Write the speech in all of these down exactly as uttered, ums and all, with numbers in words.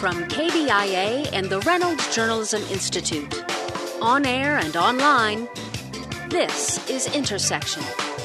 from K B I A and the Reynolds Journalism Institute. On air and online, this is Intersection.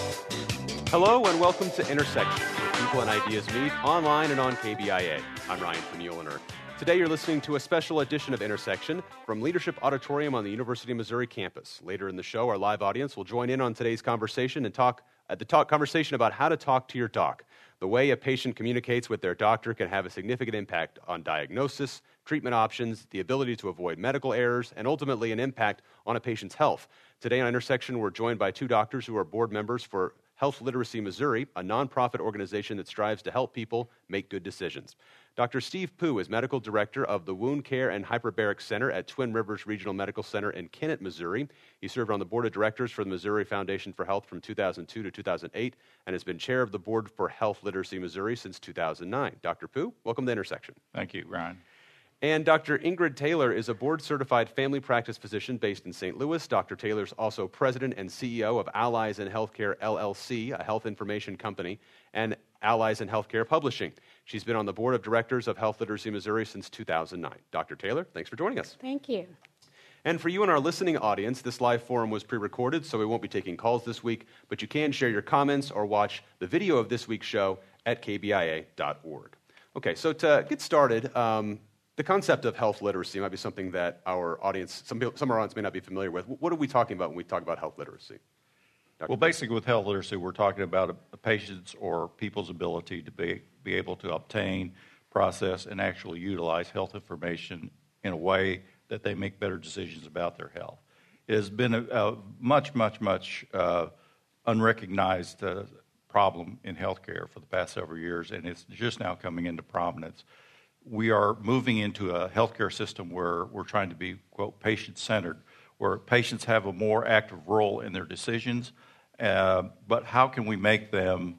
Hello and welcome to Intersection, where people and ideas meet online and on K B I A. I'm Ryan Fenulaner. Today you're listening to a special edition of Intersection from Leadership Auditorium on the University of Missouri campus. Later in the show, our live audience will join in on today's conversation and talk at the talk conversation about how to talk to your doc. The way a patient communicates with their doctor can have a significant impact on diagnosis, treatment options, the ability to avoid medical errors, and ultimately an impact on a patient's health. Today on Intersection, we're joined by two doctors who are board members for Health Literacy Missouri, a nonprofit organization that strives to help people make good decisions. Doctor Steve Pooh is medical director of the Wound Care and Hyperbaric Center at Twin Rivers Regional Medical Center in Kennett, Missouri. He served on the board of directors for the Missouri Foundation for Health from two thousand two to two thousand eight and has been chair of the board for Health Literacy Missouri since two thousand nine. Doctor Pooh, welcome to Intersection. Thank you, Ryan. And Doctor Ingrid Taylor is a board-certified family practice physician based in Saint Louis. Doctor Taylor is also president and C E O of Allies in Healthcare, L L C, a health information company, and Allies in Healthcare Publishing. She's been on the board of directors of Health Literacy Missouri since two thousand nine. Doctor Taylor, thanks for joining us. Thank you. And for you and our listening audience, this live forum was pre-recorded, so we won't be taking calls this week, but you can share your comments or watch the video of this week's show at k b i a dot org. Okay, so to get started, um, the concept of health literacy might be something that our audience, some, people, some of our audience may not be familiar with. What are we talking about when we talk about health literacy? Doctor Well, basically with health literacy, we're talking about a, a patient's or people's ability to be, be able to obtain, process, and actually utilize health information in a way that they make better decisions about their health. It has been a, a much, much, much uh, unrecognized uh, problem in healthcare for the past several years, and it's just now coming into prominence. We are moving into a healthcare system where we're trying to be, quote, patient-centered, where patients have a more active role in their decisions, uh, but how can we make them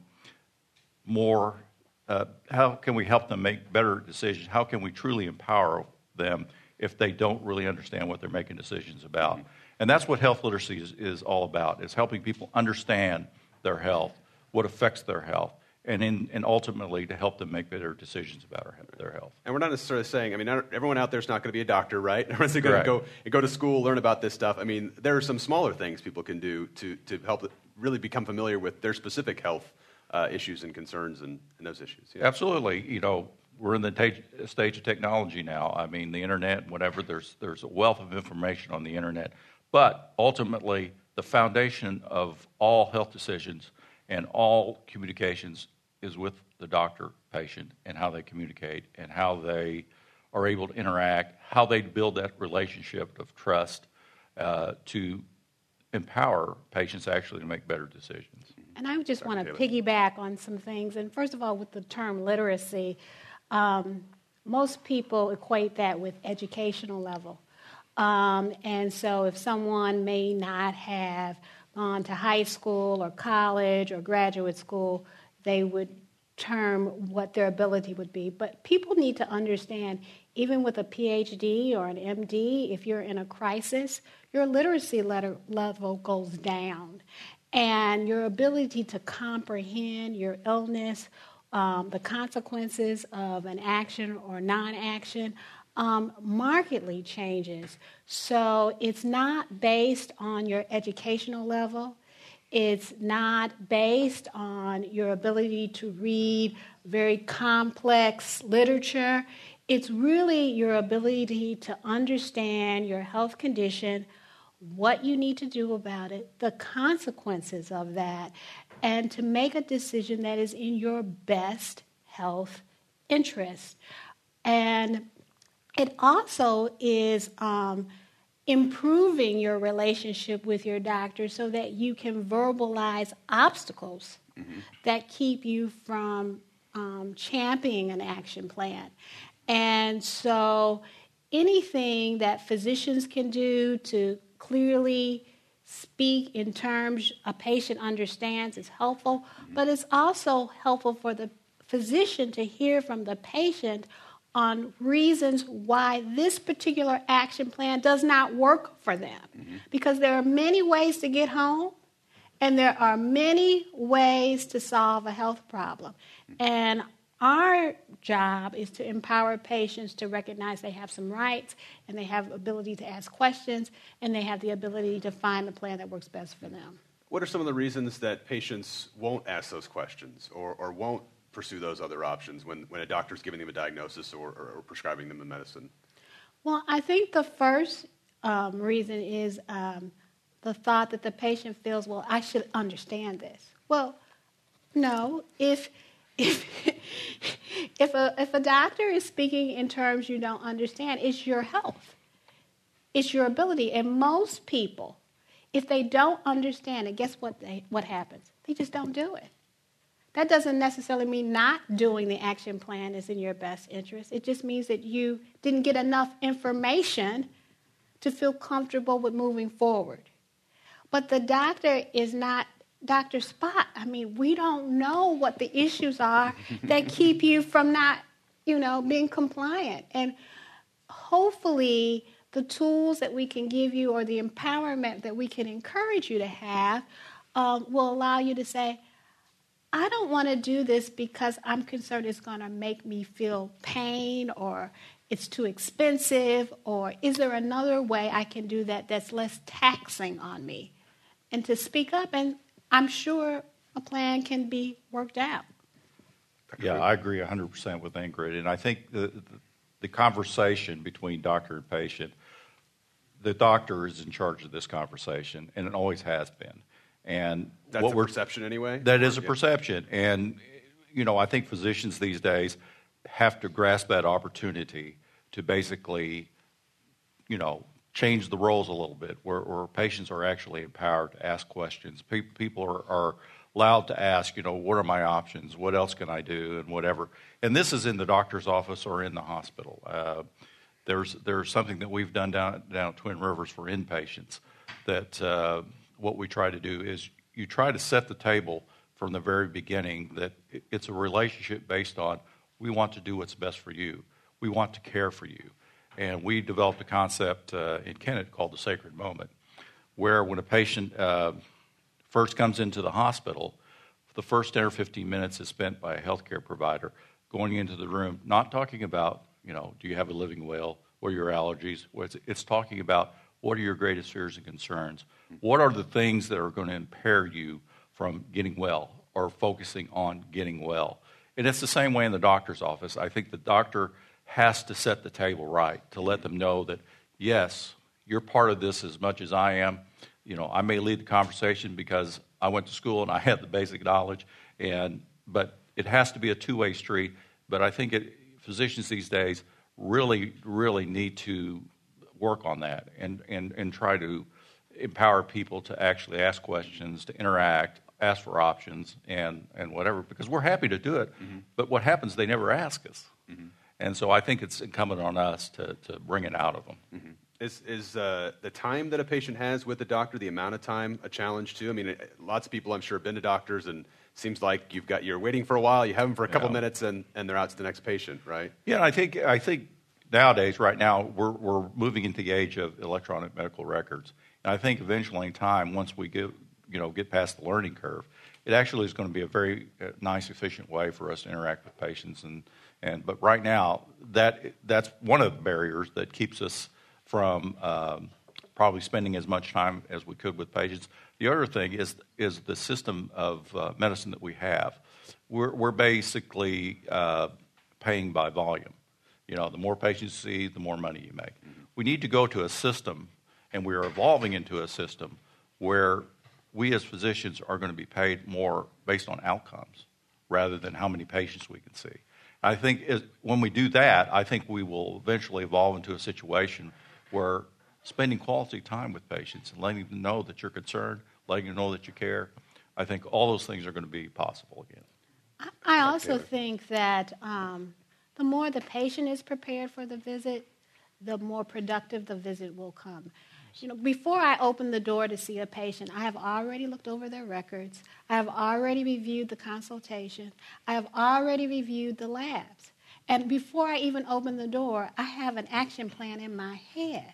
more, uh, how can we help them make better decisions? How can we truly empower them if they don't really understand what they're making decisions about? Mm-hmm. And that's what health literacy is, is all about. It's helping people understand their health, what affects their health, and in, and ultimately to help them make better decisions about our, their health. And we're not necessarily saying, I mean, not, everyone out there is not going to be a doctor, right? Everyone's going to go go to school, learn about this stuff. I mean, there are some smaller things people can do to, to help really become familiar with their specific health uh, issues and concerns and, and those issues. Yeah. Absolutely. You know, we're in the t- stage of technology now. I mean, the internet, whatever, there's there's a wealth of information on the internet. But ultimately, the foundation of all health decisions and all communications is with the doctor, patient, and how they communicate and how they are able to interact, how they build that relationship of trust uh, to empower patients actually to make better decisions. And I just want to piggyback on some things. And first of all, with the term literacy, um, most people equate that with educational level. Um, and so if someone may not have gone to high school or college or graduate school, they would term what their ability would be. But people need to understand, even with a P H D or an M D, if you're in a crisis, your literacy letter level goes down. And your ability to comprehend your illness, um, the consequences of an action or non-action, um, markedly changes. So it's not based on your educational level. It's not based on your ability to read very complex literature. It's really your ability to understand your health condition, what you need to do about it, the consequences of that, and to make a decision that is in your best health interest. And it also is um, improving your relationship with your doctor so that you can verbalize obstacles mm-hmm. that keep you from um, championing an action plan. And so anything that physicians can do to clearly speak in terms a patient understands is helpful, mm-hmm. but it's also helpful for the physician to hear from the patient on reasons why this particular action plan does not work for them. Mm-hmm. Because there are many ways to get home, and there are many ways to solve a health problem. Mm-hmm. And Our job is to empower patients to recognize they have some rights and they have ability to ask questions and they have the ability to find the plan that works best for them. What are some of the reasons that patients won't ask those questions or, or won't pursue those other options when, when a doctor's giving them a diagnosis or, or, or prescribing them the medicine? Well, I think the first um, reason is um, the thought that the patient feels, well, I should understand this. Well, no. If if if a if a doctor is speaking in terms you don't understand, it's your health, it's your ability, and most people, if they don't understand it, guess what they what happens? They just don't do it. That doesn't necessarily mean not doing the action plan is in your best interest. It just means that you didn't get enough information to feel comfortable with moving forward. But the doctor is not Doctor Spot. I mean, we don't know what the issues are that keep you from not, you know, being compliant. And hopefully the tools that we can give you or the empowerment that we can encourage you to have um, will allow you to say, I don't want to do this because I'm concerned it's going to make me feel pain or it's too expensive, or is there another way I can do that that's less taxing on me? And to speak up, and I'm sure a plan can be worked out. Yeah, I agree one hundred percent with Ingrid. And I think the, the, the conversation between doctor and patient, the doctor is in charge of this conversation, and it always has been. And that's what a we're, perception anyway? That is a yeah. perception. And, you know, I think physicians these days have to grasp that opportunity to basically, you know, change the roles a little bit, where, where patients are actually empowered to ask questions. Pe- people are, are allowed to ask, you know, what are my options? What else can I do? And whatever. And this is in the doctor's office or in the hospital. Uh, there's there's something that we've done down, down at Twin Rivers for inpatients that uh, what we try to do is you try to set the table from the very beginning that it's a relationship based on we want to do what's best for you. We want to care for you. And we developed a concept uh, in Kennett called the sacred moment, where when a patient uh, first comes into the hospital, the first ten or fifteen minutes is spent by a healthcare provider going into the room, not talking about, you know, do you have a living will, what are your allergies? It's, it's talking about what are your greatest fears and concerns? What are the things that are going to impair you from getting well or focusing on getting well? And it's the same way in the doctor's office. I think the doctor has to set the table right to let them know that, yes, you're part of this as much as I am. You know, I may lead the conversation because I went to school and I had the basic knowledge, and but it has to be a two-way street. But I think it, physicians these days really, really need to work on that and, and, and try to empower people to actually ask questions, to interact, ask for options, and, and whatever, because we're happy to do it. Mm-hmm. But what happens, they never ask us. Mm-hmm. And so I think it's incumbent on us to, to bring it out of them. Mm-hmm. Is, is uh, the time that a patient has with the doctor, the amount of time, a challenge too? I mean, it, lots of people I'm sure have been to doctors, and it seems like you've got you're waiting for a while, you have them for a couple yeah. minutes, and, and they're out to the next patient, right? Yeah, I think I think nowadays, right now, we're we're moving into the age of electronic medical records, and I think eventually in time, once we get you know get past the learning curve, it actually is going to be a very uh, nice, efficient way for us to interact with patients. And and but right now, that that's one of the barriers that keeps us from um, probably spending as much time as we could with patients. The other thing is is the system of uh, medicine that we have. We're we're basically uh, paying by volume. You know, the more patients you see, the more money you make. Mm-hmm. We need to go to a system, and we are evolving into a system where we as physicians are going to be paid more based on outcomes rather than how many patients we can see. I think is, when we do that, I think we will eventually evolve into a situation where spending quality time with patients and letting them know that you're concerned, letting them know that you care, I think all those things are going to be possible again. I, I also think that um, the more the patient is prepared for the visit, the more productive the visit will come. You know, before I open the door to see a patient, I have already looked over their records. I have already reviewed the consultation. I have already reviewed the labs. And before I even open the door, I have an action plan in my head.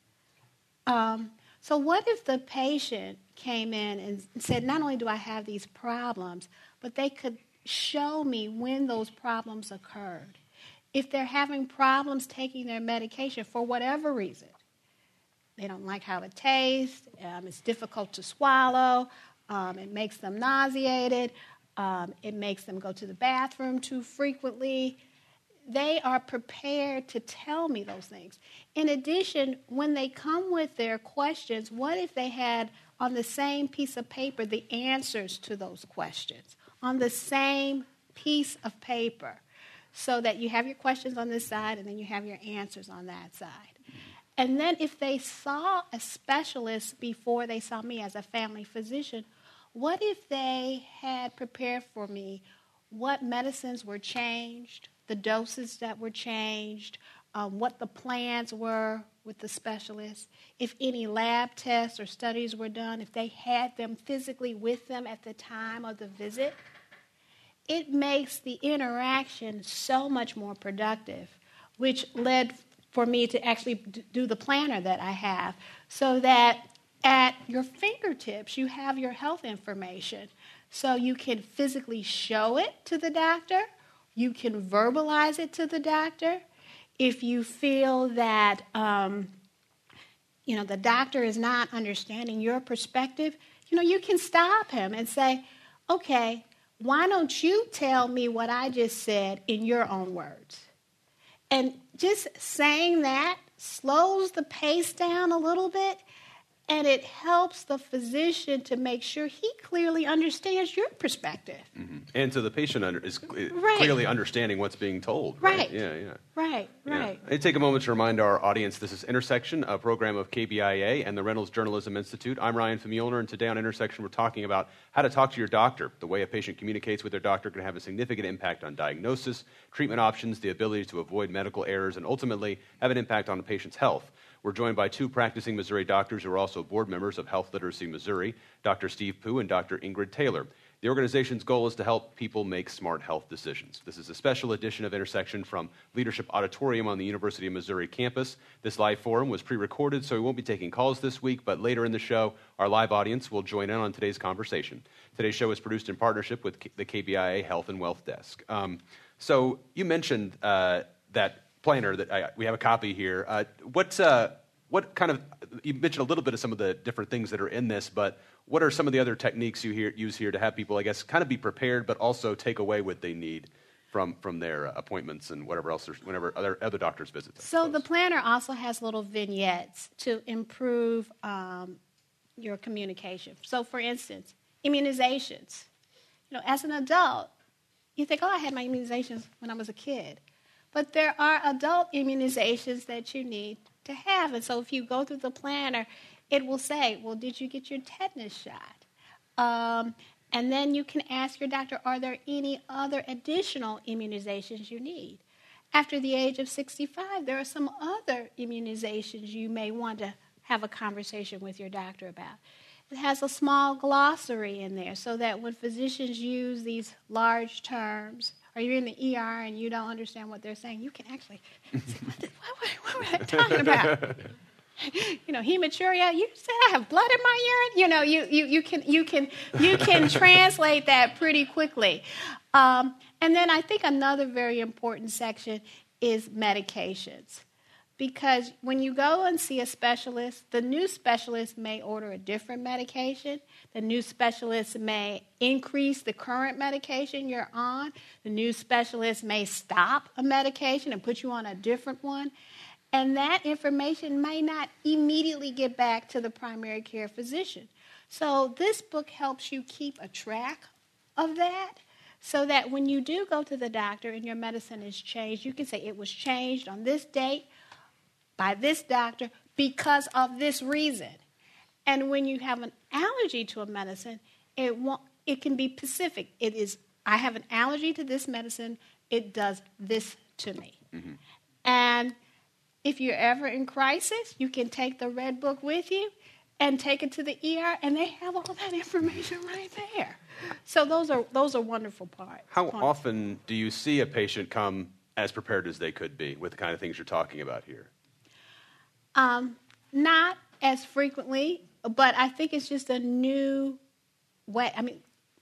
Um, so what if the patient came in and said, not only do I have these problems, but they could show me when those problems occurred. If they're having problems taking their medication for whatever reason, they don't like how it tastes, um, it's difficult to swallow, um, it makes them nauseated, um, it makes them go to the bathroom too frequently, they are prepared to tell me those things. In addition, when they come with their questions, what if they had on the same piece of paper the answers to those questions? On the same piece of paper, so that you have your questions on this side and then you have your answers on that side. And then if they saw a specialist before they saw me as a family physician, what if they had prepared for me what medicines were changed, the doses that were changed, um, what the plans were with the specialist, if any lab tests or studies were done, if they had them physically with them at the time of the visit? It makes the interaction so much more productive, which led for me to actually do the planner that I have, so that at your fingertips you have your health information. So you can physically show it to the doctor, you can verbalize it to the doctor. If you feel that um, you know the doctor is not understanding your perspective, you know you can stop him and say, okay, why don't you tell me what I just said in your own words? And just saying that slows the pace down a little bit, and it helps the physician to make sure he clearly understands your perspective. Mm-hmm. And so the patient under, is right. clearly understanding what's being told. Right. Right. Yeah, yeah. Right, right. Yeah. I take a moment to remind our audience this is Intersection, a program of K B I A and the Reynolds Journalism Institute. I'm Ryan Famulner, and today on Intersection we're talking about how to talk to your doctor. The way a patient communicates with their doctor can have a significant impact on diagnosis, treatment options, the ability to avoid medical errors, and ultimately have an impact on the patient's health. We're joined by two practicing Missouri doctors who are also board members of Health Literacy Missouri, Doctor Steve Pooh and Doctor Ingrid Taylor. The organization's goal is to help people make smart health decisions. This is a special edition of Intersection from Leadership Auditorium on the University of Missouri campus. This live forum was pre-recorded, so we won't be taking calls this week, but later in the show, our live audience will join in on today's conversation. Today's show is produced in partnership with the K B I A Health and Wealth Desk. Um, so you mentioned uh, that planner that I, we have a copy here. Uh, what uh, what kind of, you mentioned a little bit of some of the different things that are in this, but what are some of the other techniques you hear, use here to have people, I guess, kind of be prepared, but also take away what they need from from their uh, appointments and whatever else, whenever other other doctors' visits? So the planner also has little vignettes to improve um, your communication. So, for instance, immunizations. You know, as an adult, you think, oh, I had my immunizations when I was a kid. But there are adult immunizations that you need to have. And so if you go through the planner, it will say, well, did you get your tetanus shot? Um, and then you can ask your doctor, are there any other additional immunizations you need? After the age of sixty-five, there are some other immunizations you may want to have a conversation with your doctor about. It has a small glossary in there so that when physicians use these large terms, or you're in the E R and you don't understand what they're saying, you can actually say, what, did, what, what, what were they talking about? You know, hematuria, you said I have blood in my urine? You know, you, you, you, can, you, can, you can translate that pretty quickly. Um, and then I think another very important section is medications. Because when you go and see a specialist, the new specialist may order a different medication. The new specialist may increase the current medication you're on. The new specialist may stop a medication and put you on a different one. And that information may not immediately get back to the primary care physician. So this book helps you keep a track of that so that when you do go to the doctor and your medicine is changed, you can say it was changed on this date by this doctor because of this reason. And when you have an allergy to a medicine, it won't, it can be specific. It is, I have an allergy to this medicine, it does this to me. Mm-hmm. And if you're ever in crisis, you can take the Red Book with you and take it to the E R, and they have all that information right there. So those are those are wonderful parts. How often do you see a patient come as prepared as they could be with the kind of things you're talking about here? Um, not as frequently, but I think it's just a new way. I mean,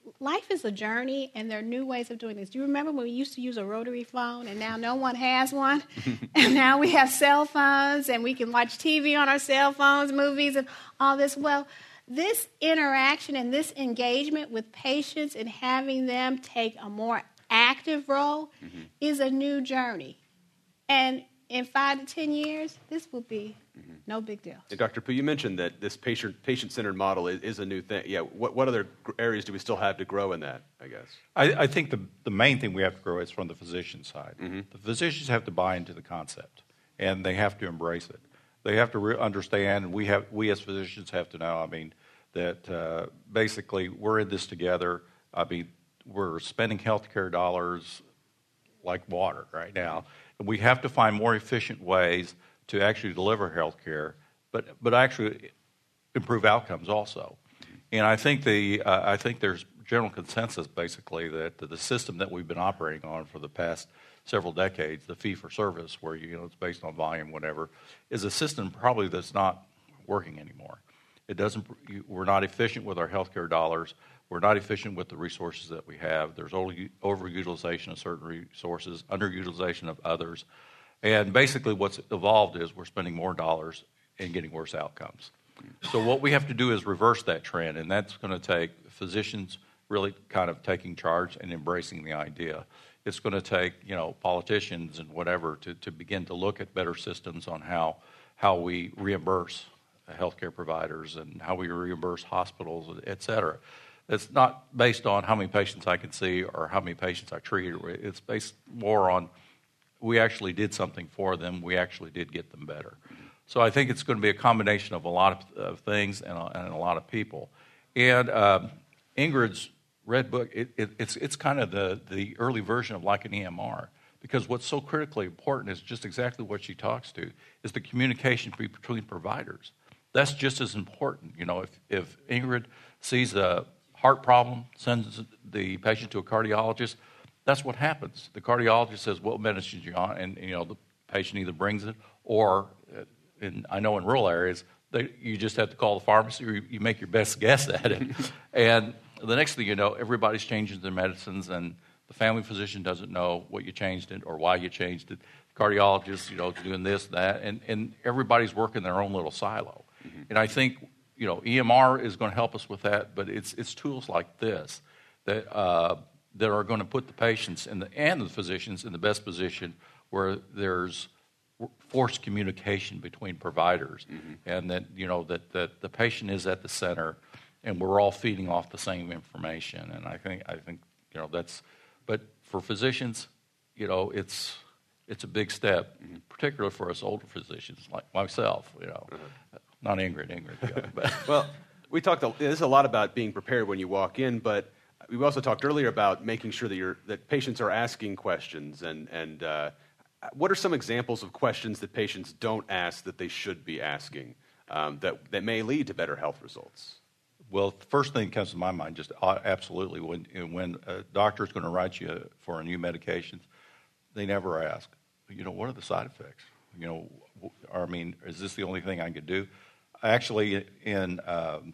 life is a journey, and there are new ways of doing this. Do you remember when we used to use a rotary phone, and now no one has one? And now we have cell phones, and we can watch T V on our cell phones, movies, and all this. Well, this interaction and this engagement with patients and having them take a more active role mm-hmm. is a new journey. And in five to ten years, this will be mm-hmm. no big deal. And Doctor Pu, you mentioned that this patient, patient-centered model is, is a new thing. Yeah, what, what other areas do we still have to grow in that, I guess? I, I think the, the main thing we have to grow is from the physician side. Mm-hmm. The physicians have to buy into the concept, and they have to embrace it. They have to re- understand, and we, have, we as physicians have to know, I mean, that uh, basically we're in this together. I mean, we're spending healthcare dollars like water right now. And we have to find more efficient ways to actually deliver health care, but but actually improve outcomes also. And I think the uh, I think there's general consensus basically that the system that we've been operating on for the past several decades, the fee-for-service, where you know it's based on volume, whatever, is a system probably that's not working anymore. It doesn't. We're not efficient with our healthcare dollars. We're not efficient with the resources that we have. There's overutilization of certain resources, underutilization of others. And basically what's evolved is we're spending more dollars and getting worse outcomes. So what we have to do is reverse that trend, and that's going to take physicians really kind of taking charge and embracing the idea. It's going to take, you know, politicians and whatever to, to begin to look at better systems on how, how we reimburse healthcare providers and how we reimburse hospitals, et cetera. It's not based on how many patients I can see or how many patients I treat. It's based more on we actually did something for them. We actually did get them better. So I think it's going to be a combination of a lot of, of things and a, and a lot of people. And um, Ingrid's Red Book, it, it, it's it's kind of the, the early version of like an E M R, because what's so critically important is just exactly what she talks to, is the communication between providers. That's just as important. You know, if, if Ingrid sees a heart problem, sends the patient to a cardiologist, that's what happens. The cardiologist says, what medicine are you on? And, you know, the patient either brings it or, in, I know in rural areas, they, you just have to call the pharmacy or you, you make your best guess at it. And the next thing you know, everybody's changing their medicines and the family physician doesn't know what you changed it or why you changed it. The cardiologist, you know, is doing this, that, and, and everybody's working their own little silo. Mm-hmm. And I think, you know, E M R is going to help us with that, but it's it's tools like this that uh, that are going to put the patients and the and the physicians in the best position where there's forced communication between providers, mm-hmm. and that you know that, that the patient is at the center, and we're all feeding off the same information. And I think I think you know that's, but for physicians, you know, it's it's a big step, mm-hmm. particularly for us older physicians like myself, you know. Mm-hmm. Not Ingrid, Ingrid. Yeah, but. Well, we talked. A, there's a lot about being prepared when you walk in, but we also talked earlier about making sure that you're, that patients are asking questions. And and uh, what are some examples of questions that patients don't ask that they should be asking um, that that may lead to better health results? Well, the first thing that comes to my mind, just uh, absolutely, when when a doctor is going to write you for a new medication, they never ask, you know, what are the side effects? You know, I mean, is this the only thing I could do? Actually, in um,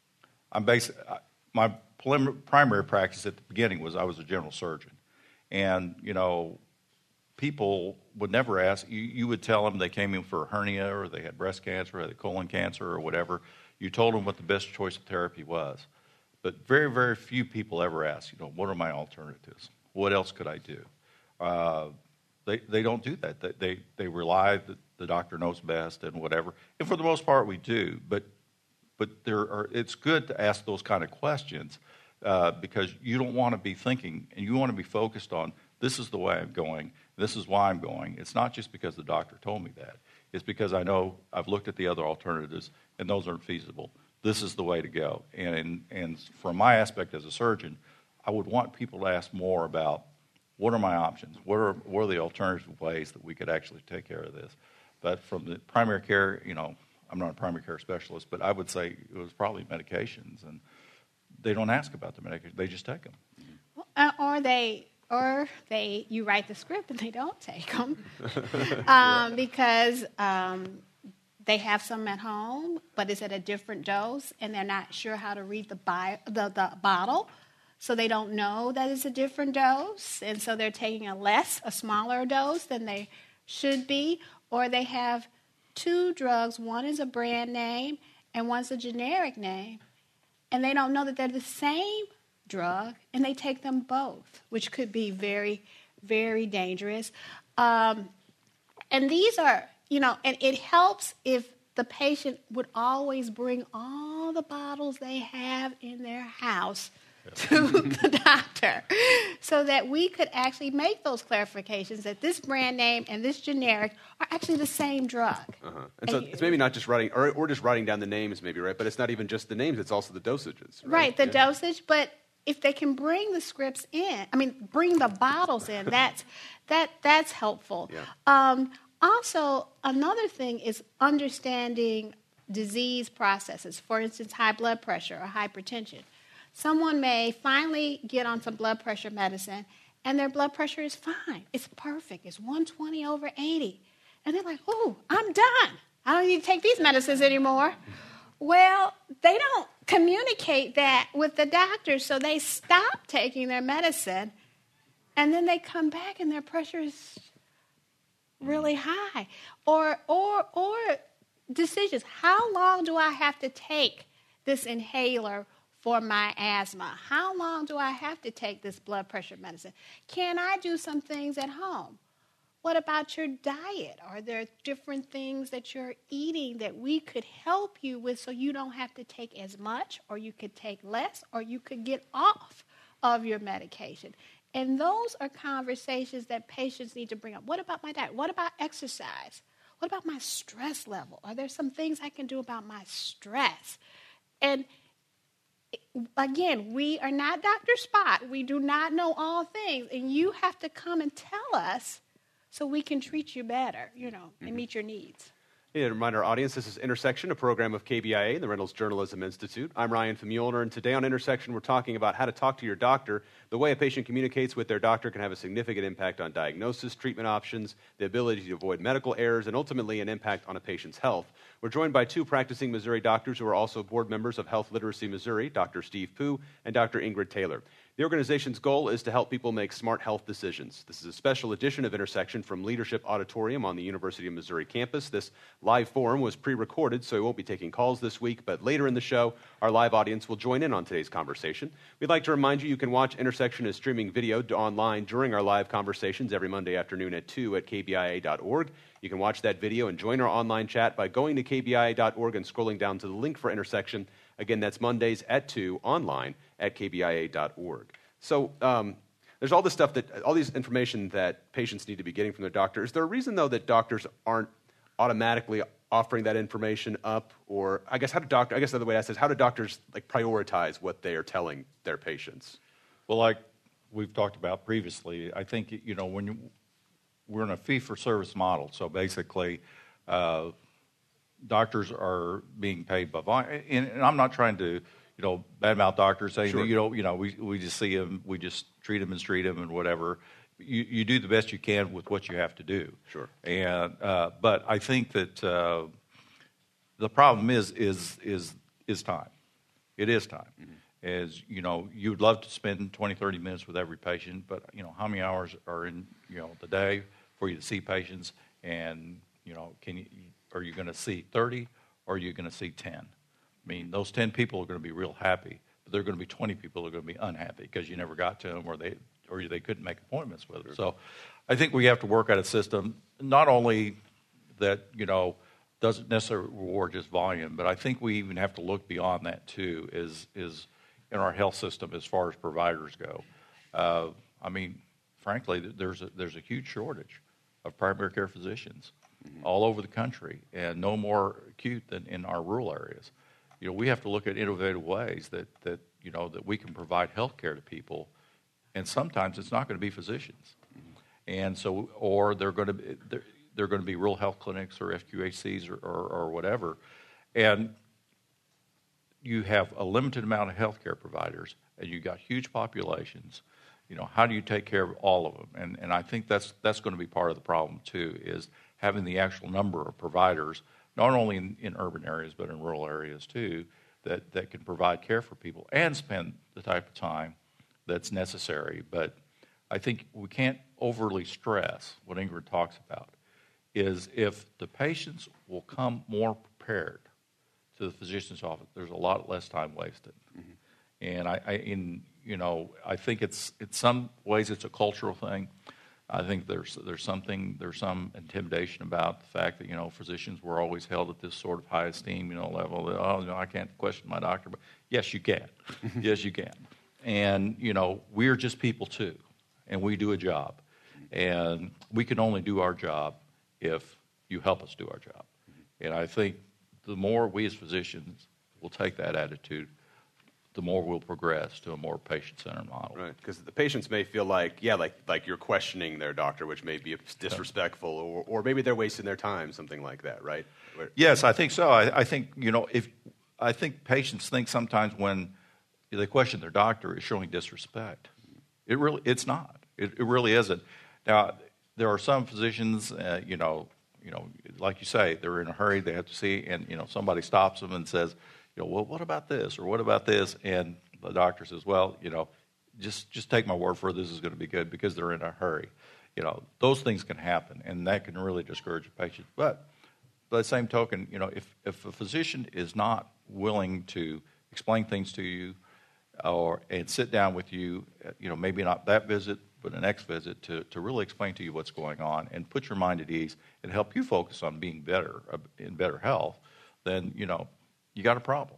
I'm basic. My primary practice at the beginning was I was a general surgeon, and you know, people would never ask. You, you would tell them they came in for a hernia, or they had breast cancer, or they had colon cancer, or whatever. You told them what the best choice of therapy was, but very, very few people ever ask. You know, what are my alternatives? What else could I do? Uh, They they don't do that. They they, they rely that the doctor knows best and whatever. And for the most part, we do. But but there are. It's good to ask those kind of questions uh, because you don't want to be thinking and you want to be focused on this is the way I'm going. This is why I'm going. It's not just because the doctor told me that. It's because I know I've looked at the other alternatives and those aren't feasible. This is the way to go. And and from my aspect as a surgeon, I would want people to ask more about. What are my options? What are what are the alternative ways that we could actually take care of this? But from the primary care, you know, I'm not a primary care specialist, but I would say it was probably medications, and they don't ask about the medication; they just take them. Uh, or they, or they, you write the script and they don't take them um, because um, they have some at home, but it's at a different dose, and they're not sure how to read the, bi- the, the bottle. so they don't know that it's a different dose, and so they're taking a less, a smaller dose than they should be, or they have two drugs. One is a brand name and one's a generic name, and they don't know that they're the same drug, and they take them both, which could be very, very dangerous. Um, and these are, you know, and it helps if the patient would always bring all the bottles they have in their house to the doctor, so that we could actually make those clarifications that this brand name and this generic are actually the same drug. Uh-huh. And so and it's maybe not just writing, or, or just writing down the names, maybe, right? But it's not even just the names; it's also the dosages, right? Right, the yeah. dosage. But if they can bring the scripts in, I mean, bring the bottles in, that's that that's helpful. Yeah. Um, also, another thing is understanding disease processes. For instance, high blood pressure or hypertension. Someone may finally get on some blood pressure medicine, and their blood pressure is fine. It's perfect. It's one twenty over eighty. And they're like, oh, I'm done. I don't need to take these medicines anymore. Well, they don't communicate that with the doctor, so they stop taking their medicine, and then they come back and their pressure is really high. Or, or, or decisions. How long do I have to take this inhaler for my asthma? How long do I have to take this blood pressure medicine? Can I do some things at home? What about your diet? Are there different things that you're eating that we could help you with so you don't have to take as much, or you could take less, or you could get off of your medication? And those are conversations that patients need to bring up. What about my diet? What about exercise? What about my stress level? Are there some things I can do about my stress? And again, we are not Doctor Spot. We do not know all things. And you have to come and tell us so we can treat you better, you know, and meet your needs. Yeah, to remind our audience, this is Intersection, a program of K B I A, the Reynolds Journalism Institute. I'm Ryan Famulner, and today on Intersection, we're talking about how to talk to your doctor. The way a patient communicates with their doctor can have a significant impact on diagnosis, treatment options, the ability to avoid medical errors, and ultimately an impact on a patient's health. We're joined by two practicing Missouri doctors who are also board members of Health Literacy Missouri, Doctor Steve Pooh and Doctor Ingrid Taylor. The organization's goal is to help people make smart health decisions. This is a special edition of Intersection from Leadership Auditorium on the University of Missouri campus. This live forum was pre-recorded, so we won't be taking calls this week, but later in the show, our live audience will join in on today's conversation. We'd like to remind you you can watch Intersection as streaming video online during our live conversations every Monday afternoon at two at k b i a dot org. You can watch that video and join our online chat by going to k b i a dot org and scrolling down to the link for Intersection. Again, that's Mondays at two online at k b i a dot org. So um, there's all this stuff, that all these information that patients need to be getting from their doctor. Is there a reason, though, that doctors aren't automatically offering that information up? Or I guess how do doctor? I guess the other way to ask is, how do doctors like prioritize what they are telling their patients? Well, like we've talked about previously, I think, you know, when you, we're in a fee-for-service model, so basically uh, doctors are being paid by volume. And, and I'm not trying to, you know, badmouth doctors saying Sure. that, you know, you know, we we just see them, we just treat them and treat them and whatever. You you do the best you can with what you have to do. Sure. And uh, but I think that uh, the problem is is is is time. It is time. Mm-hmm. As you know, you would love to spend twenty, thirty minutes with every patient, but you know, how many hours are in you know the day for you to see patients? And you know, can you are you going to see thirty or are you going to see ten? I mean, those ten people are going to be real happy, but there are going to be twenty people who are going to be unhappy because you never got to them, or they or they couldn't make appointments with them. So I think we have to work out a system, not only that, you know, doesn't necessarily reward just volume, but I think we even have to look beyond that too, is, is in our health system as far as providers go. Uh, I mean, frankly, there's a, there's a huge shortage of primary care physicians mm-hmm. all over the country, and no more acute than in our rural areas. You know, we have to look at innovative ways that, that you know, that we can provide health care to people, and sometimes it's not going to be physicians. Mm-hmm. And so, or they're going to be, they're, they're going to be rural health clinics or F Q H Cs or, or, or whatever. And you have a limited amount of health care providers, and you've got huge populations. You know, how do you take care of all of them? And, and I think that's, that's going to be part of the problem, too, is having the actual number of providers, not only in, in urban areas, but in rural areas too, that, that can provide care for people and spend the type of time that's necessary. But I think we can't overly stress what Ingrid talks about, is if the patients will come more prepared to the physician's office, there's a lot less time wasted. Mm-hmm. And I, I, in you know, I think it's in some ways it's a cultural thing. I think there's there's something there's some intimidation about the fact that you know physicians were always held at this sort of high esteem you know level. That, oh, no, I can't question my doctor, but yes, you can. Yes, you can. And you know, we're just people too, and we do a job, and we can only do our job if you help us do our job. And I think the more we as physicians will take that attitude, the more we'll progress to a more patient-centered model. Right, because the patients may feel like, yeah, like like you're questioning their doctor, which may be disrespectful, or, or maybe they're wasting their time, something like that, right? Where, yes, I think so. I, I think, you know, if I think patients think sometimes when they question their doctor is showing disrespect. It really, it's not. It, it really isn't. Now, there are some physicians, uh, you know, you know, like you say, they're in a hurry, they have to see, and, you know, somebody stops them and says, you know, well, what about this, or what about this? And the doctor says, well, you know, just just take my word for it, this is going to be good, because they're in a hurry. You know, those things can happen, and that can really discourage a patient. But by the same token, you know, if, if a physician is not willing to explain things to you or and sit down with you, you know, maybe not that visit, but the next visit, to, to really explain to you what's going on and put your mind at ease and help you focus on being better, uh, in better health, then, you know, you got a problem.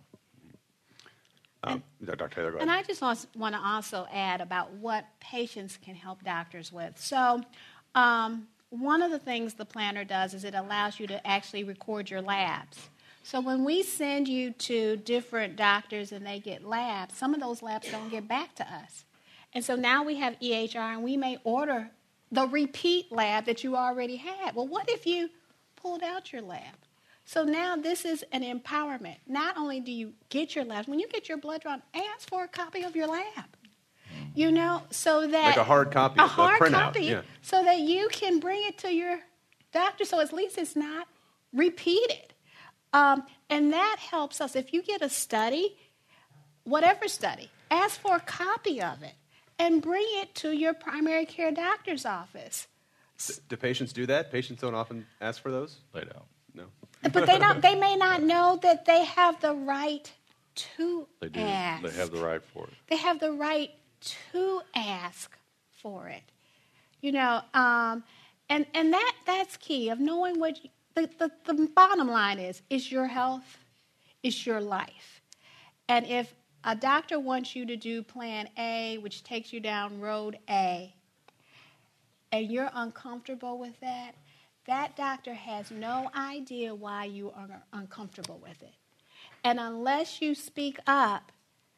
Um, Doctor Taylor, go ahead. And I just want to also add about what patients can help doctors with. So um, one of the things the planner does is it allows you to actually record your labs. So when we send you to different doctors and they get labs, some of those labs don't get back to us. And so now we have E H R, and we may order the repeat lab that you already had. Well, what if you pulled out your lab? So now this is an empowerment. Not only do you get your labs, when you get your blood drawn, ask for a copy of your lab. You know, so that... Like a hard copy, a a hard printout, copy, yeah. So that you can bring it to your doctor, so at least it's not repeated. Um, and that helps us. If you get a study, whatever study, ask for a copy of it and bring it to your primary care doctor's office. Do patients do that? Patients don't often ask for those? They don't. No. But they don't. They may not know that they have the right to They do. ask. They have the right for it. They have the right to ask for it. You know, um, and and that that's key of knowing what you, the, the the bottom line is: is your health, is your life, and if a doctor wants you to do Plan A, which takes you down Road A, and you're uncomfortable with that, that doctor has no idea why you are uncomfortable with it. And unless you speak up,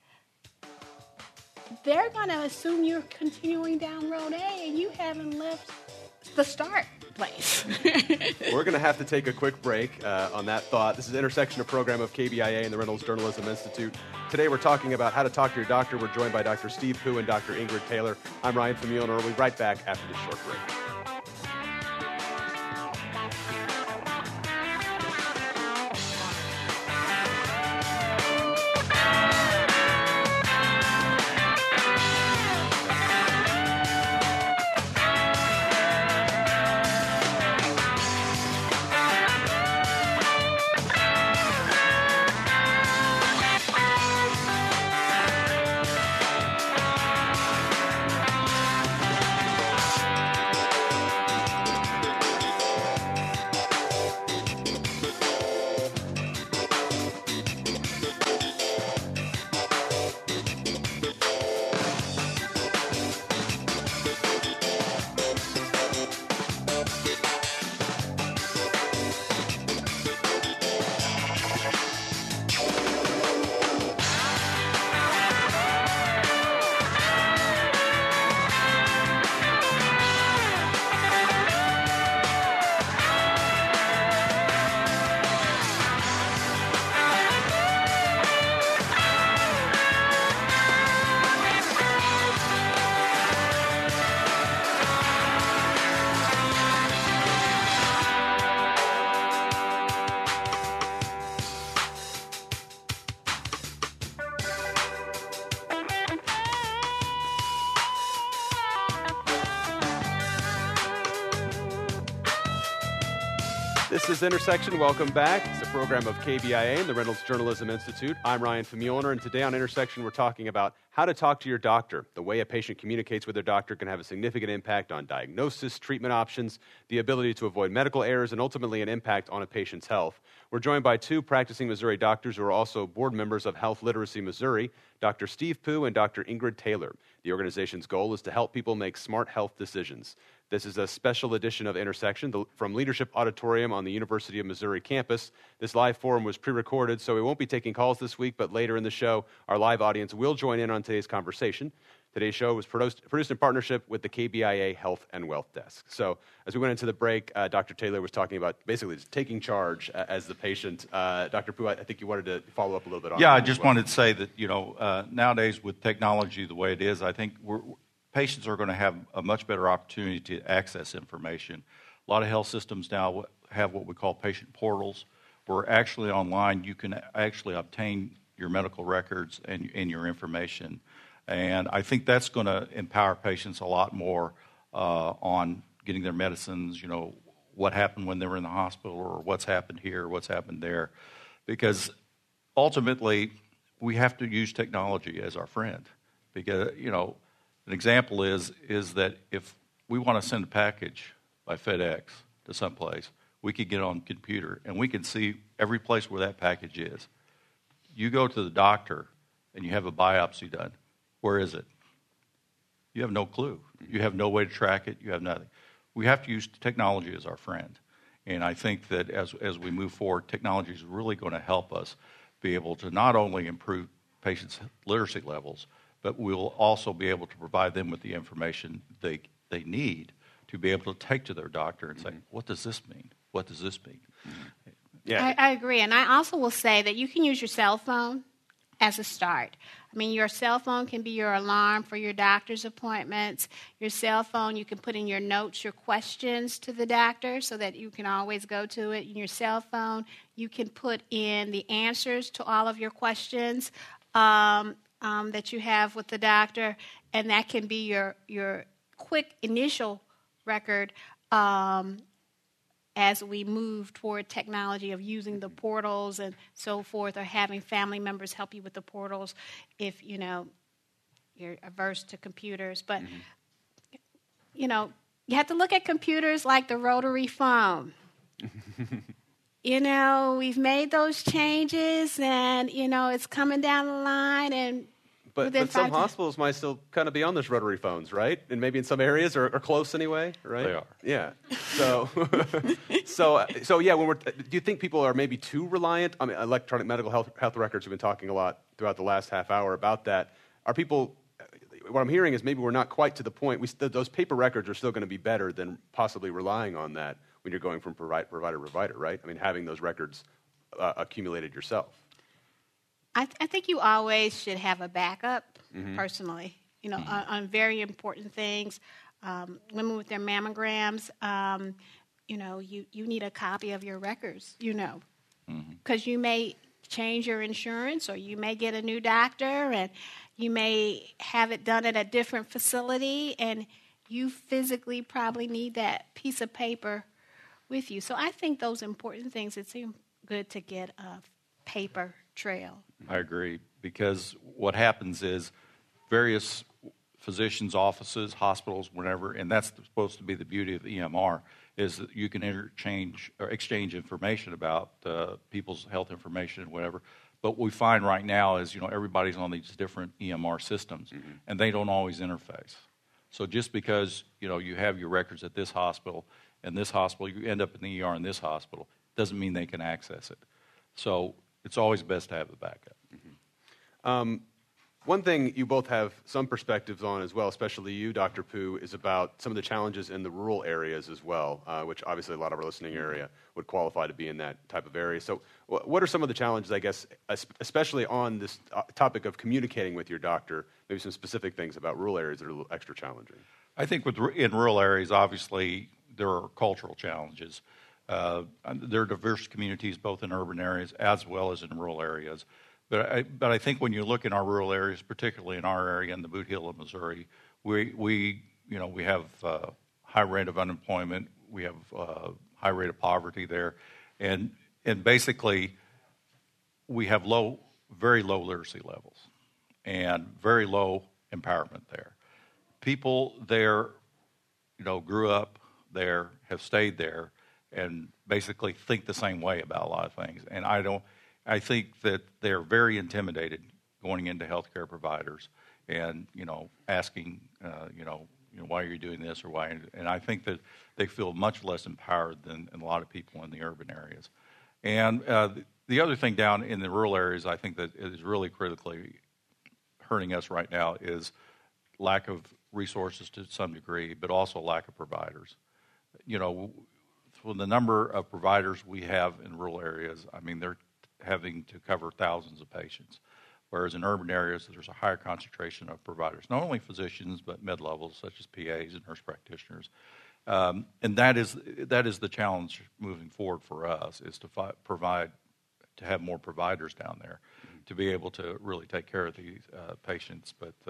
they're going to assume you're continuing down Road A and you haven't left the start place. We're going to have to take a quick break uh, on that thought. This is Intersection, a program of K B I A and the Reynolds Journalism Institute. Today we're talking about how to talk to your doctor. We're joined by Doctor Steve Hu and Doctor Ingrid Taylor. I'm Ryan Famuliner, and we'll be right back after this short break. This is Intersection. Welcome back. It's a program of K B I A and the Reynolds Journalism Institute. I'm Ryan Famuliner, and today on Intersection, we're talking about how to talk to your doctor. The way a patient communicates with their doctor can have a significant impact on diagnosis, treatment options, the ability to avoid medical errors, and ultimately an impact on a patient's health. We're joined by two practicing Missouri doctors who are also board members of Health Literacy Missouri, Doctor Steve Pooh and Doctor Ingrid Taylor. The organization's goal is to help people make smart health decisions. This is a special edition of Intersection from Leadership Auditorium on the University of Missouri campus. This live forum was pre-recorded, so we won't be taking calls this week, but later in the show, our live audience will join in on today's conversation. Today's show was produced, produced in partnership with the K B I A Health and Wealth Desk. So as we went into the break, uh, Doctor Taylor was talking about basically just taking charge uh, as the patient. Uh, Doctor Pooh, I think you wanted to follow up a little bit on yeah, that. Yeah, I just well. wanted to say that, you know, uh, nowadays with technology the way it is, I think we're patients are going to have a much better opportunity to access information. A lot of health systems now have what we call patient portals, where actually online you can actually obtain your medical records and, and your information. And I think that's going to empower patients a lot more uh, on getting their medicines, you know, what happened when they were in the hospital or what's happened here, what's happened there. Because ultimately, we have to use technology as our friend. Because, you know, an example is is that if we want to send a package by FedEx to someplace, we could get on a computer and we can see every place where that package is. You go to the doctor and you have a biopsy done. Where is it? You have no clue. You have no way to track it. You have nothing. We have to use technology as our friend. And I think that as as we move forward, technology is really going to help us be able to not only improve patients' literacy levels, but we'll also be able to provide them with the information they they need to be able to take to their doctor and say, what does this mean? What does this mean? Yeah, I, I agree. And I also will say that you can use your cell phone as a start. I mean, your cell phone can be your alarm for your doctor's appointments. Your cell phone, you can put in your notes, your questions to the doctor so that you can always go to it. In your cell phone, you can put in the answers to all of your questions um, um, that you have with the doctor, and that can be your, your quick initial record um, as we move toward technology of using the portals and so forth, or having family members help you with the portals if, you know, you're averse to computers. But, mm-hmm. you know, you have to look at computers like the rotary phone. You know, we've made those changes, and, you know, it's coming down the line, and But, but some hospitals might still kind of be on those rotary phones, right? And maybe in some areas, or, or close anyway, right? They are. Yeah. So, so, so yeah. When we're, do you think people are maybe too reliant? I mean, electronic medical health health records. We've been talking a lot throughout the last half hour about that. Are people? What I'm hearing is maybe we're not quite to the point. We st- those paper records are still going to be better than possibly relying on that when you're going from provider provider provider, right? I mean, having those records uh, accumulated yourself. I, th- I think you always should have a backup, mm-hmm. personally, you know, mm-hmm. on, on very important things. Um, women with their mammograms, um, you know, you, you need a copy of your records, you know, because mm-hmm. you may change your insurance, or you may get a new doctor, and you may have it done at a different facility, and you physically probably need that piece of paper with you. So I think those important things, it's good to get a paper trail. I agree, because what happens is various physicians' offices, hospitals, whatever, and that's supposed to be the beauty of E M R, is that you can interchange or exchange information about uh, people's health information and whatever. But what we find right now is, you know, everybody's on these different E M R systems, mm-hmm. and they don't always interface. So just because, you know, you have your records at this hospital and this hospital, you end up in the E R in this hospital, doesn't mean they can access it. So it's always best to have a backup. Mm-hmm. Um, one thing you both have some perspectives on as well, especially you, Doctor Pooh, is about some of the challenges in the rural areas as well, uh, which obviously a lot of our listening area would qualify to be in that type of area. So wh- what are some of the challenges, I guess, especially on this topic of communicating with your doctor, maybe some specific things about rural areas that are a little extra challenging? I think with in rural areas, obviously, there are cultural challenges. Uh, there are diverse communities both in urban areas as well as in rural areas. But I, but I think when you look in our rural areas, particularly in our area in the Boot Heel of Missouri, we, we you know, we have uh, high rate of unemployment. we have uh, high rate of poverty there, and and basically we have low, very low literacy levels, and very low empowerment there. People there, you know, grew up there, have stayed there, and basically think the same way about a lot of things. And I don't, I think that they're very intimidated going into healthcare providers and, you know, asking, uh, you know, you know, why are you doing this or why? And I think that they feel much less empowered than, than a lot of people in the urban areas. And uh, the other thing down in the rural areas, I think that is really critically hurting us right now is lack of resources to some degree, but also lack of providers. You know, for the number of providers we have in rural areas, I mean, they're having to cover thousands of patients, whereas in urban areas, there's a higher concentration of providers, not only physicians, but mid-levels such as P As and nurse practitioners. Um, and that is that is the challenge moving forward for us, is to fi- provide, to have more providers down there mm-hmm. to be able to really take care of these uh, patients. But uh,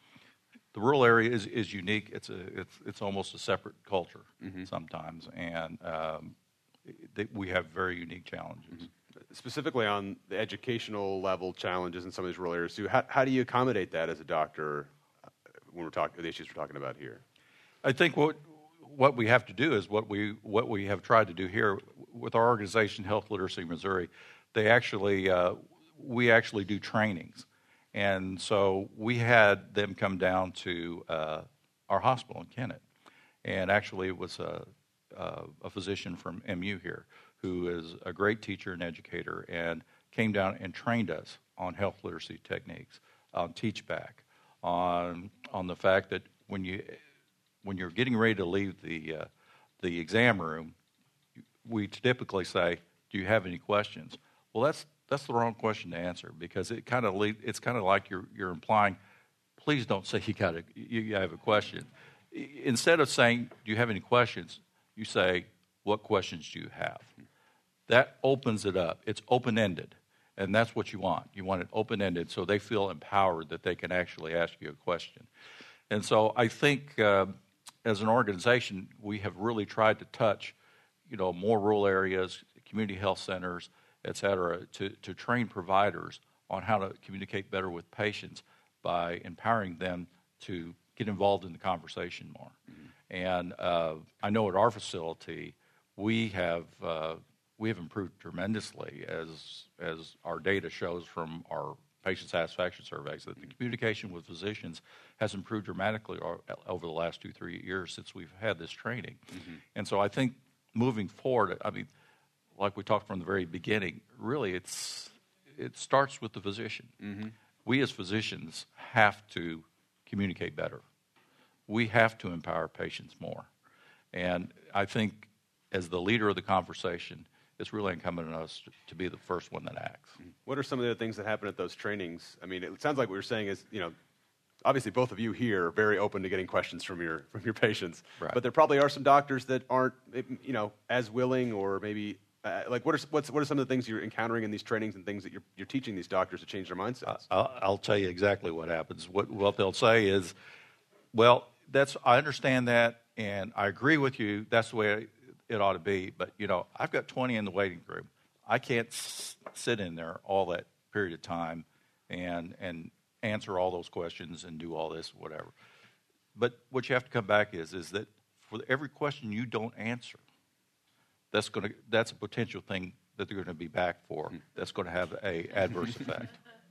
the rural area is, is unique. It's a it's it's almost a separate culture mm-hmm. sometimes, and um, it, we have very unique challenges. Mm-hmm. Specifically on the educational level challenges in some of these rural areas too. How, how do you accommodate that as a doctor when we're talking the issues we're talking about here? I think what what we have to do is what we what we have tried to do here with our organization, Health Literacy Missouri. They actually uh, we actually do trainings. And so we had them come down to uh, our hospital in Kennett. And actually it was a, a, a physician from M U here who is a great teacher and educator and came down and trained us on health literacy techniques, on teach back, on on the fact that when, you, when you're getting ready to leave the, uh, the exam room, we typically say, do you have any questions? Well, that's That's the wrong question to answer because it kind of le- it's kind of like you're you're implying, please don't say you got a, you have a question. Instead of saying, do you have any questions, you say, what questions do you have? That opens it up. It's open-ended, and that's what you want. You want it open-ended so they feel empowered that they can actually ask you a question. And so I think uh, as an organization, we have really tried to touch, you know, more rural areas, community health centers, et cetera, to, to train providers on how to communicate better with patients by empowering them to get involved in the conversation more. Mm-hmm. And uh, I know at our facility, we have uh, we have improved tremendously as as our data shows from our patient satisfaction surveys that the communication with physicians has improved dramatically over the last two, three years since we've had this training. Mm-hmm. And so I think moving forward, I mean, like we talked from the very beginning, really it's it starts with the physician. Mm-hmm. We as physicians have to communicate better. We have to empower patients more. And I think as the leader of the conversation, it's really incumbent on us to be the first one that acts. What are some of the things that happen at those trainings? I mean, it sounds like what you're saying is, you know, obviously both of you here are very open to getting questions from your from your patients. Right. But there probably are some doctors that aren't, you know, as willing or maybe Uh, like, what are what's, what are some of the things you're encountering in these trainings and things that you're you're teaching these doctors to change their mindsets? I'll, I'll tell you exactly what happens. What what they'll say is, well, that's I understand that, and I agree with you. That's the way it ought to be. But you know, I've got twenty in the waiting room. I can't s- sit in there all that period of time and and answer all those questions and do all this, whatever. But what you have to come back is is that for every question you don't answer, That's going to that's a potential thing that they're going to be back for. That's going to have a adverse effect.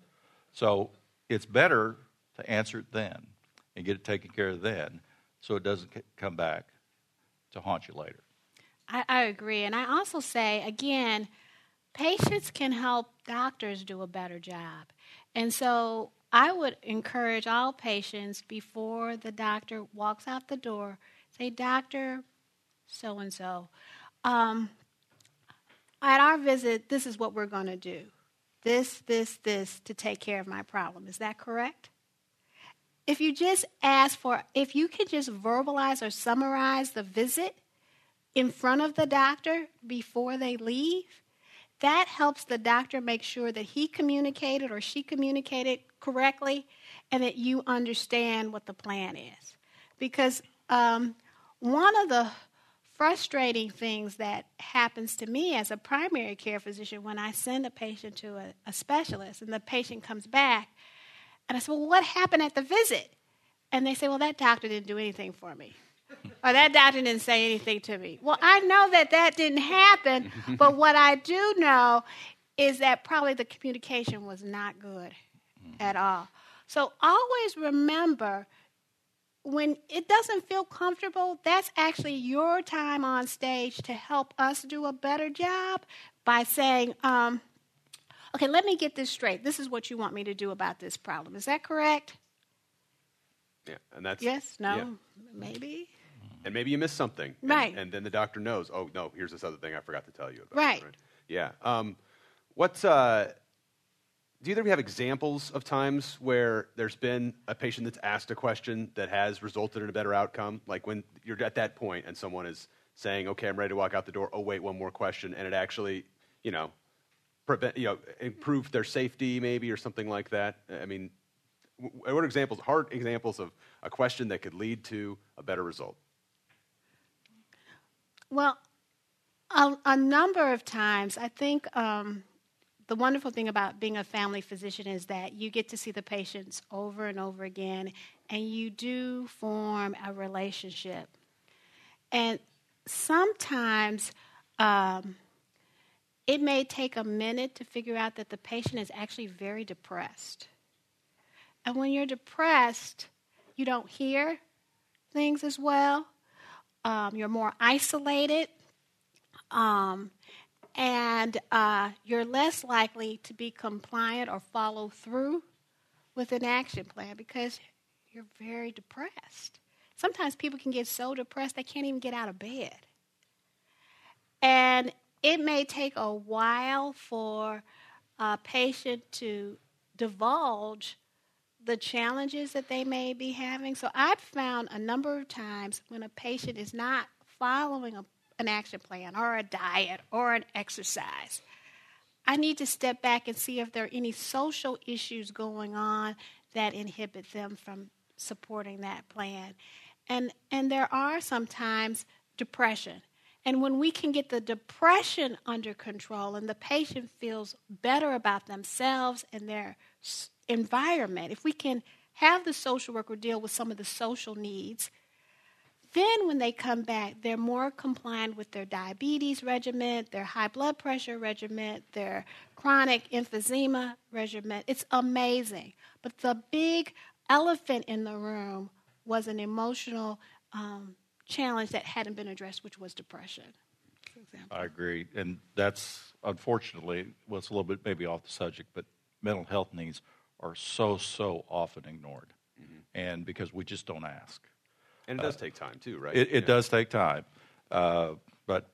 So it's better to answer it then and get it taken care of then, so it doesn't come back to haunt you later. I, I agree, and I also say again, patients can help doctors do a better job, and so I would encourage all patients before the doctor walks out the door, say, "Doctor, so and so." Um, at our visit, this is what we're going to do. This, this, this to take care of my problem. Is that correct? If you just ask for, if you could just verbalize or summarize the visit in front of the doctor before they leave, that helps the doctor make sure that he communicated or she communicated correctly and that you understand what the plan is. Because um, one of the frustrating things that happens to me as a primary care physician when I send a patient to a, a specialist and the patient comes back and I say, well, what happened at the visit? And they say, well, that doctor didn't do anything for me. Or that doctor didn't say anything to me. Well, I know that that didn't happen, but what I do know is that probably the communication was not good at all. So always remember, when it doesn't feel comfortable, that's actually your time on stage to help us do a better job by saying, um, okay, let me get this straight. This is what you want me to do about this problem. Is that correct? Yeah, and that's yes, no, yeah. maybe. And maybe you missed something. Right. And, and then the doctor knows, oh, no, here's this other thing I forgot to tell you about. Right. right? Yeah. Um, what's, uh, do either of you have examples of times where there's been a patient that's asked a question that has resulted in a better outcome? Like when you're at that point and someone is saying, okay, I'm ready to walk out the door. Oh, wait, one more question. And it actually, you know, prevent, you know, improved their safety maybe or something like that. I mean, what are examples, hard examples of a question that could lead to a better result? Well, a, a number of times, I think um, the wonderful thing about being a family physician is that you get to see the patients over and over again, and you do form a relationship. And sometimes um, it may take a minute to figure out that the patient is actually very depressed. And when you're depressed, you don't hear things as well. Um, you're more isolated, um, and uh, you're less likely to be compliant or follow through with an action plan because you're very depressed. Sometimes people can get so depressed they can't even get out of bed. And it may take a while for a patient to divulge the challenges that they may be having. So I've found a number of times when a patient is not following a, an action plan or a diet or an exercise, I need to step back and see if there are any social issues going on that inhibit them from supporting that plan. And, and there are sometimes depression. And when we can get the depression under control and the patient feels better about themselves and their environment, if we can have the social worker deal with some of the social needs, then when they come back, they're more compliant with their diabetes regimen, their high blood pressure regimen, their chronic emphysema regimen. It's amazing. But the big elephant in the room was an emotional um, challenge that hadn't been addressed, which was depression, for example. I agree. And that's, unfortunately, well, it's a little bit maybe off the subject, but mental health needs are so, so often ignored, mm-hmm. and because we just don't ask. And it does uh, take time, too, right? It, it yeah. does take time. Uh, but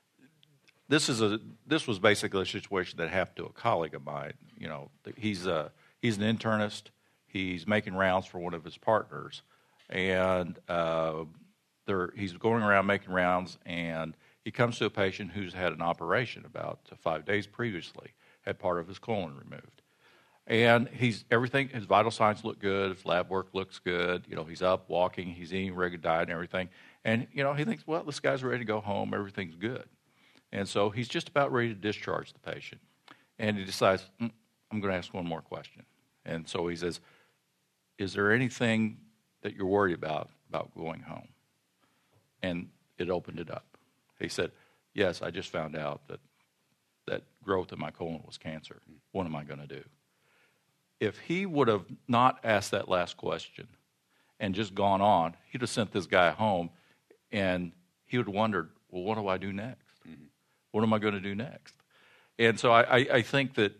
this is a this was basically a situation that happened to a colleague of mine. You know, he's a, he's an internist. He's making rounds for one of his partners, and uh, he's going around making rounds, and he comes to a patient who's had an operation about five days previously, had part of his colon removed. And he's everything. His vital signs look good. His lab work looks good. You know, he's up, walking. He's eating regular diet and everything. And you know, he thinks, well, this guy's ready to go home. Everything's good. And so he's just about ready to discharge the patient. And he decides, mm, I'm going to ask one more question. And so he says, "Is there anything that you're worried about about going home?" And it opened it up. He said, "Yes, I just found out that that growth in my colon was cancer. What am I going to do?" If he would have not asked that last question and just gone on, he'd have sent this guy home, and he would have wondered, well, what do I do next? Mm-hmm. What am I going to do next? And so I, I, I think that,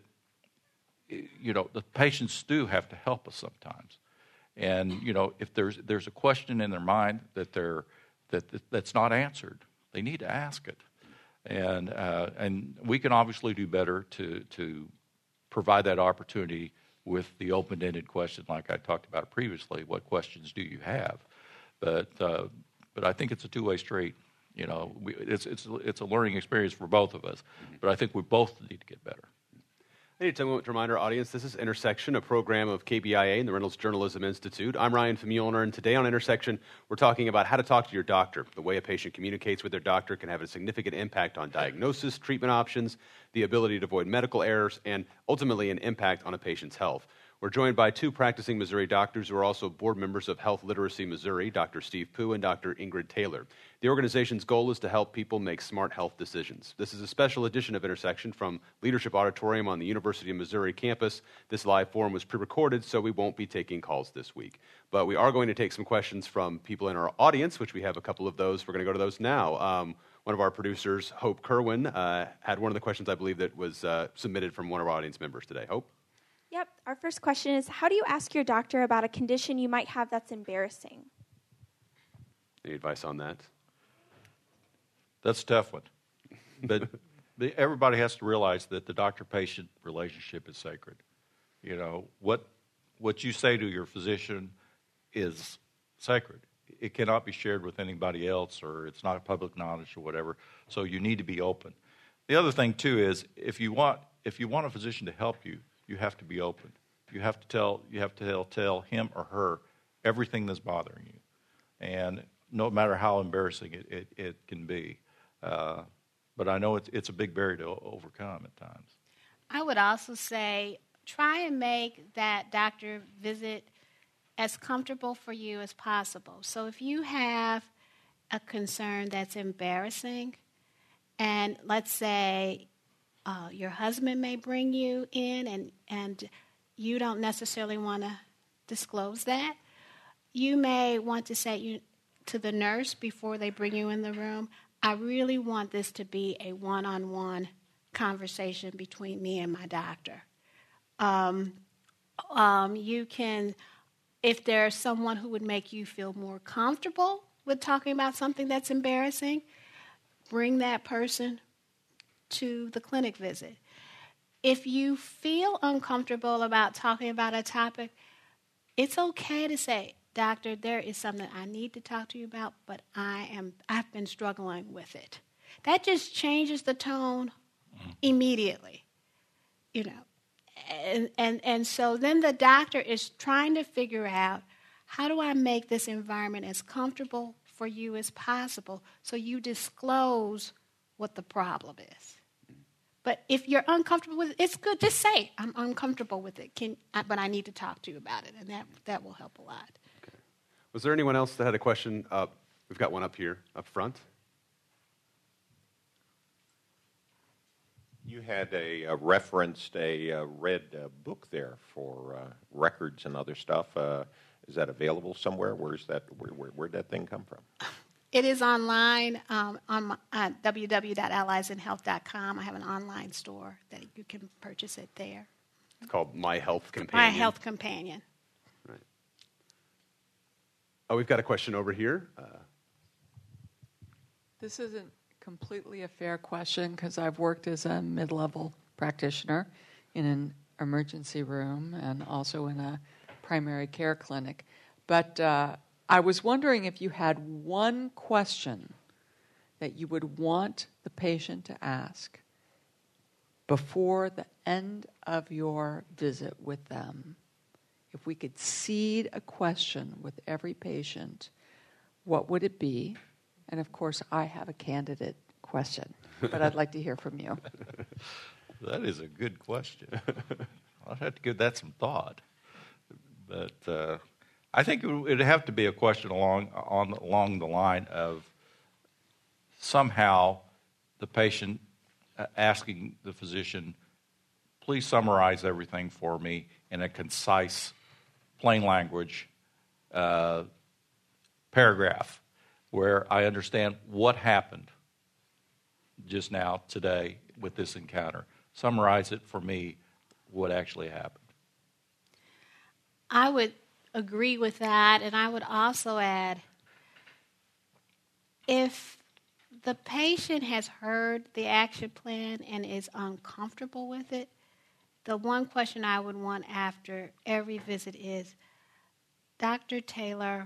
you know, the patients do have to help us sometimes. And, you know, if there's there's a question in their mind that they're that that's not answered, they need to ask it. And uh, and we can obviously do better to to provide that opportunity with the open-ended question, like I talked about previously. What questions do you have? But uh, but I think it's a two-way street. You know, we, it's it's it's a learning experience for both of us. But I think we both need to get better. Hey, to remind our audience, this is Intersection, a program of K B I A and the Reynolds Journalism Institute. I'm Ryan Famulner, and today on Intersection, we're talking about how to talk to your doctor. The way a patient communicates with their doctor can have a significant impact on diagnosis, treatment options, the ability to avoid medical errors, and ultimately an impact on a patient's health. We're joined by two practicing Missouri doctors who are also board members of Health Literacy Missouri, Doctor Steve Pooh and Doctor Ingrid Taylor. The organization's goal is to help people make smart health decisions. This is a special edition of Intersection from Leadership Auditorium on the University of Missouri campus. This live forum was pre-recorded, so we won't be taking calls this week. But we are going to take some questions from people in our audience, which we have a couple of those. We're going to go to those now. Um, one of our producers, Hope Kerwin, uh, had one of the questions, I believe, that was uh, submitted from one of our audience members today. Hope? Yep. Our first question is, how do you ask your doctor about a condition you might have that's embarrassing? Any advice on that? That's a tough one. But the, everybody has to realize that the doctor-patient relationship is sacred. You know, what what you say to your physician is sacred. It cannot be shared with anybody else, or it's not public knowledge or whatever. So you need to be open. The other thing, too, is if you want if you want a physician to help you, you have to be open. You have to tell you have to tell, tell him or her everything that's bothering you, and no matter how embarrassing it, it, it can be. Uh, but I know it's it's a big barrier to overcome at times. I would also say try and make that doctor visit as comfortable for you as possible. So if you have a concern that's embarrassing, and let's say Uh, your husband may bring you in and, and you don't necessarily want to disclose that. You may want to say you, to the nurse before they bring you in the room, I really want this to be a one-on-one conversation between me and my doctor. Um, um, you can, if there's someone who would make you feel more comfortable with talking about something that's embarrassing, bring that person to the clinic visit. If you feel uncomfortable about talking about a topic, it's okay to say, Doctor, there is something I need to talk to you about, but I am, I've been struggling with it. That just changes the tone immediately, you know. And, and, and so then the doctor is trying to figure out, how do I make this environment as comfortable for you as possible so you disclose what the problem is. But if you're uncomfortable with it, it's good. Just say, I'm uncomfortable with it, Can, but I need to talk to you about it, and that, that will help a lot. Okay. Was there anyone else that had a question? Uh, we've got one up here, up front. You had a, uh, referenced a uh, red uh, book there for uh, records and other stuff. Uh, is that available somewhere? Where's that? Where, where, where'd that thing come from? It is online um, on my, uh, w w w dot allies in health dot com. I have an online store that you can purchase it there. It's called My Health Companion. My Health Companion. Right. Oh, we've got a question over here. Uh, this isn't completely a fair question because I've worked as a mid-level practitioner in an emergency room and also in a primary care clinic. But uh, I was wondering if you had one question that you would want the patient to ask before the end of your visit with them. If we could seed a question with every patient, what would it be? And of course, I have a candidate question, but I'd like to hear from you. That is a good question. I'll have to give that some thought. But uh, I think it would have to be a question along on along the line of somehow the patient asking the physician, please summarize everything for me in a concise, plain language uh, paragraph where I understand what happened just now, today, with this encounter. Summarize it for me, what actually happened. I would agree with that, and I would also add, if the patient has heard the action plan and is uncomfortable with it, the one question I would want after every visit is, Doctor Taylor,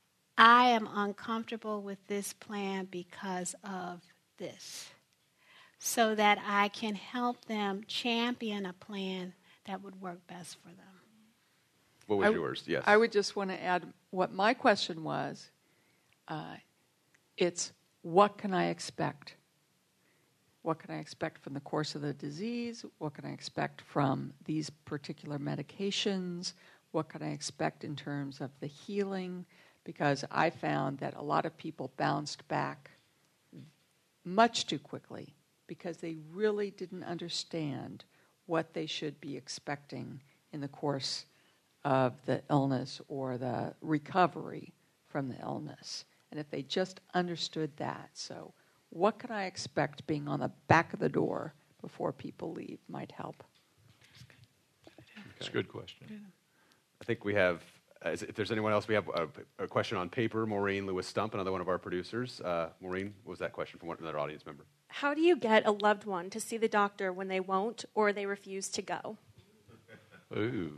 I am uncomfortable with this plan because of this. so that I can help them champion a plan that would work best for them. What was I, yours? Yes. I would just want to add what my question was. Uh, it's what can I expect? What can I expect from the course of the disease? What can I expect from these particular medications? What can I expect in terms of the healing? Because I found that a lot of people bounced back much too quickly because they really didn't understand what they should be expecting in the course of the illness or the recovery from the illness. And if they just understood that, so what can I expect being on the back of the door before people leave might help. It's a good question. I think we have, uh, if there's anyone else, we have a, a question on paper. Maureen Lewis Stump, another one of our producers. Uh, Maureen, what was that question from one, another audience member? How do you get a loved one to see the doctor when they won't or they refuse to go? Ooh.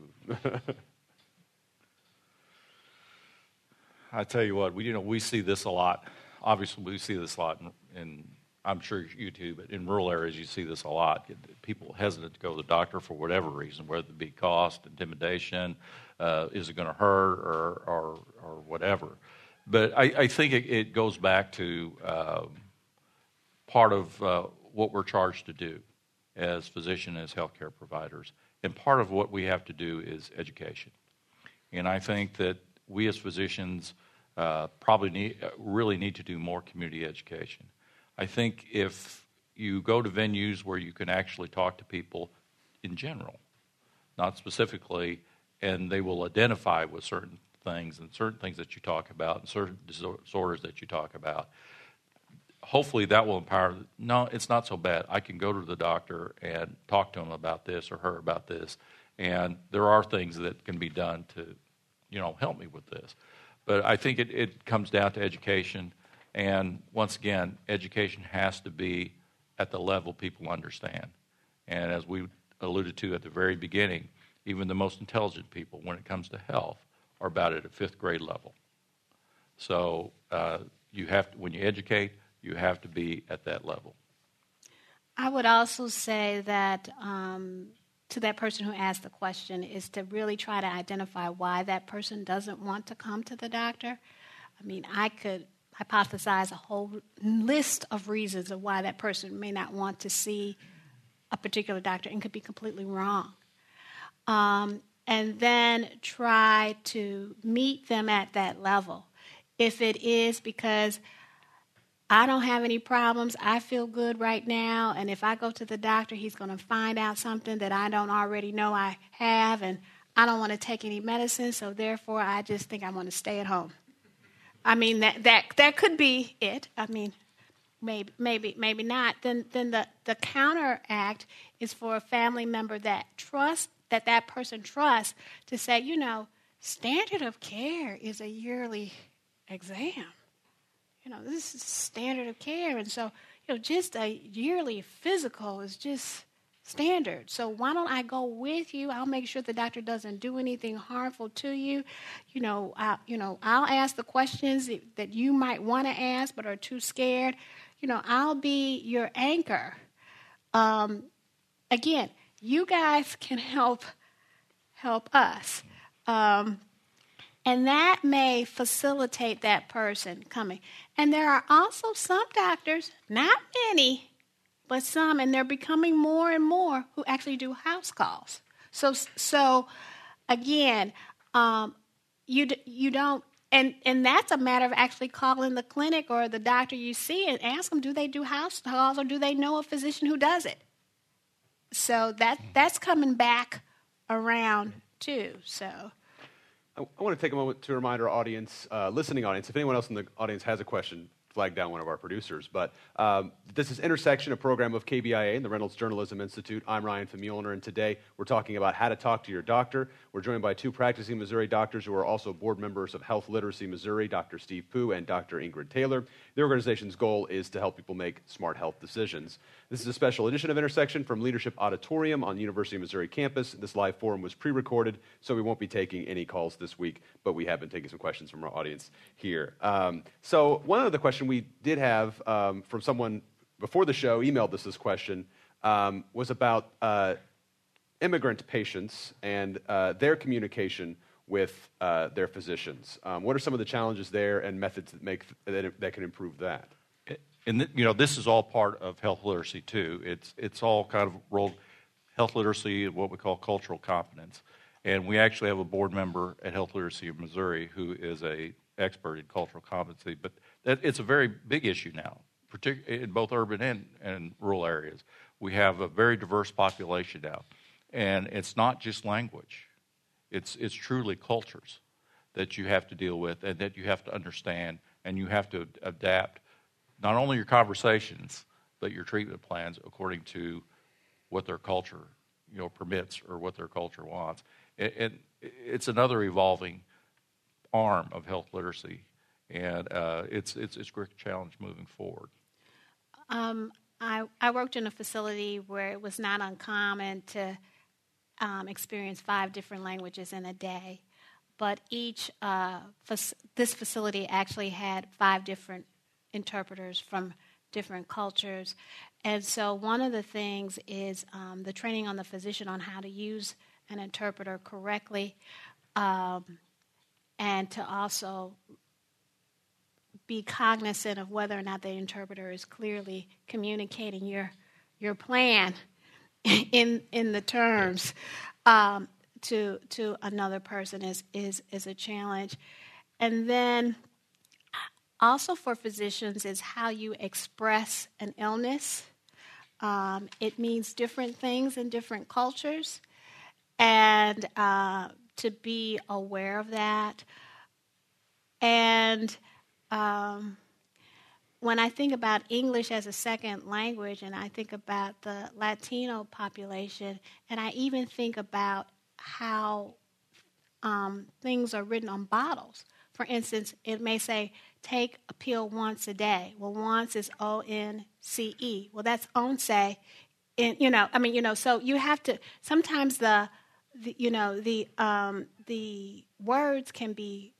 I tell you what, we you know we see this a lot. Obviously, we see this a lot in, in I'm sure you too, but in rural areas you see this a lot. People hesitant to go to the doctor for whatever reason, whether it be cost, intimidation, uh, is it going to hurt, or, or or whatever. But I, I think it, it goes back to uh, part of uh, what we're charged to do as physicians, as healthcare providers. And part of what we have to do is education. And I think that we as physicians uh, probably need, really need to do more community education. I think if you go to venues where you can actually talk to people in general, not specifically, and they will identify with certain things and certain things that you talk about and certain disorders that you talk about, hopefully that will empower, no, it's not so bad. I can go to the doctor and talk to him about this or her about this, and there are things that can be done to, you know, help me with this. But I think it, it comes down to education, and once again, education has to be at the level people understand. And as we alluded to at the very beginning, even the most intelligent people, when it comes to health, are about at a fifth grade level. So uh, you have to, when you educate, you have to be at that level. I would also say that um, to that person who asked the question is to really try to identify why that person doesn't want to come to the doctor. I mean, I could hypothesize a whole list of reasons of why that person may not want to see a particular doctor and could be completely wrong. Um, and then try to meet them at that level. If it is because I don't have any problems, I feel good right now, and if I go to the doctor, he's going to find out something that I don't already know I have, and I don't want to take any medicine, so therefore I just think I want to stay at home. I mean, that that, that could be it. I mean, maybe maybe maybe not. Then then the, the counteract is for a family member that trusts, that that person trusts, to say, you know, standard of care is a yearly exam. You know, this is standard of care. And so, you know, just a yearly physical is just standard. So why don't I go with you? I'll make sure the doctor doesn't do anything harmful to you. You know, I, you know, I'll ask the questions that you might want to ask but are too scared. You know, I'll be your anchor. Um, again, you guys can help help us. Um, and that may facilitate that person coming. And there are also some doctors, not many, but some, and they're becoming more and more, who actually do house calls. So, so again, um, you you don't, and, and that's a matter of actually calling the clinic or the doctor you see and ask them, do they do house calls or do they know a physician who does it? So that that's coming back around too. So I, I want to take a moment to remind our audience, uh, listening audience, if anyone else in the audience has a question, flag down one of our producers. But um, this is Intersection, a program of K B I A and the Reynolds Journalism Institute. I'm Ryan Famulner, and today we're talking about how to talk to your doctor. We're joined by two practicing Missouri doctors who are also board members of Health Literacy Missouri, Doctor Steve Pooh and Doctor Ingrid Taylor. The organization's goal is to help people make smart health decisions. This is a special edition of Intersection from Leadership Auditorium on the University of Missouri campus. This live forum was pre-recorded, so we won't be taking any calls this week, but we have been taking some questions from our audience here. Um, so one of the questions we did have um, from someone before the show emailed us this question um, was about uh, immigrant patients and uh, their communication with uh, their physicians. Um, what are some of the challenges there and methods that make that, that can improve that? And th- you know, this is all part of health literacy too. It's it's all kind of rolled health literacy and what we call cultural competence. And we actually have a board member at Health Literacy of Missouri who is a expert in cultural competency. But that, it's a very big issue now, particularly in both urban and, and rural areas. We have a very diverse population now, and it's not just language. It's it's truly cultures that you have to deal with and that you have to understand, and you have to adapt not only your conversations but your treatment plans according to what their culture, you know, permits or what their culture wants. And, and it's another evolving arm of health literacy, and uh, it's it's it's a great challenge moving forward. Um, I I worked in a facility where it was not uncommon to Um, experience five different languages in a day, but each uh, fac- this facility actually had five different interpreters from different cultures, and so one of the things is um, the training on the physician on how to use an interpreter correctly, um, and to also be cognizant of whether or not the interpreter is clearly communicating your your plan in in the terms um, to to another person is is is a challenge, and then also for physicians is how you express an illness. Um, it means different things in different cultures, and uh, to be aware of that. And um, when I think about English as a second language, and I think about the Latino population, and I even think about how um, things are written on bottles. For instance, it may say, take a pill once a day. Well, once is O N C E. Well, that's once, in, you know, I mean, you know, so you have to, sometimes the, the you know, the um, the words can be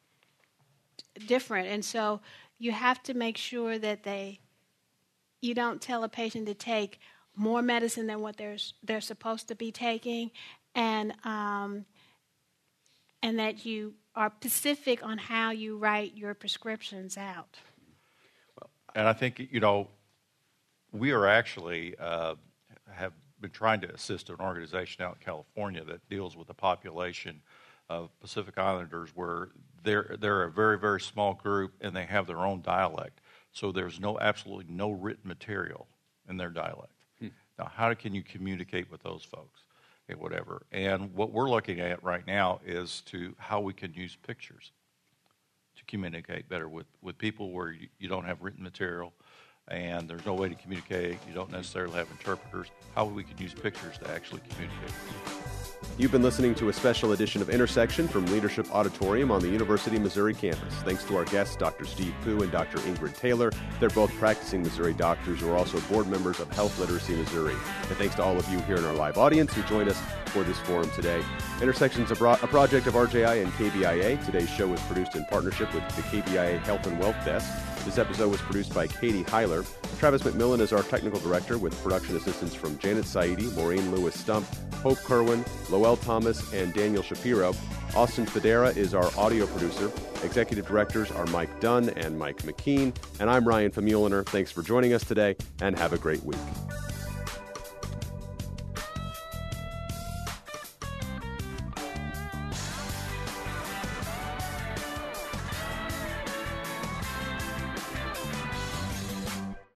different, and so you have to make sure that they, you don't tell a patient to take more medicine than what they're they're supposed to be taking, and um, and that you are specific on how you write your prescriptions out. And I think, you know, we are actually uh, have been trying to assist an organization out in California that deals with a population of Pacific Islanders where they're they're a very, very small group and they have their own dialect. So there's no absolutely no written material in their dialect. Hmm. Now, how can you communicate with those folks and whatever? And what we're looking at right now is to how we can use pictures to communicate better with, with people where you, you don't have written material and there's no way to communicate. You don't necessarily have interpreters. How we can use pictures to actually communicate. You've been listening to a special edition of Intersection from Leadership Auditorium on the University of Missouri campus. Thanks to our guests, Doctor Steve Pooh and Doctor Ingrid Taylor. They're both practicing Missouri doctors who are also board members of Health Literacy Missouri. And thanks to all of you here in our live audience who joined us for this forum today. Intersection's a, bro- a project of R J I and K B I A. Today's show was produced in partnership with the K B I A Health and Wealth Desk. This episode was produced by Katie Heiler. Travis McMillan is our technical director with production assistance from Janet Saidi, Maureen Lewis-Stump, Hope Kerwin, Lowell Thomas, and Daniel Shapiro. Austin Federa is our audio producer. Executive directors are Mike Dunn and Mike McKean. And I'm Ryan Famuliner. Thanks for joining us today, and have a great week.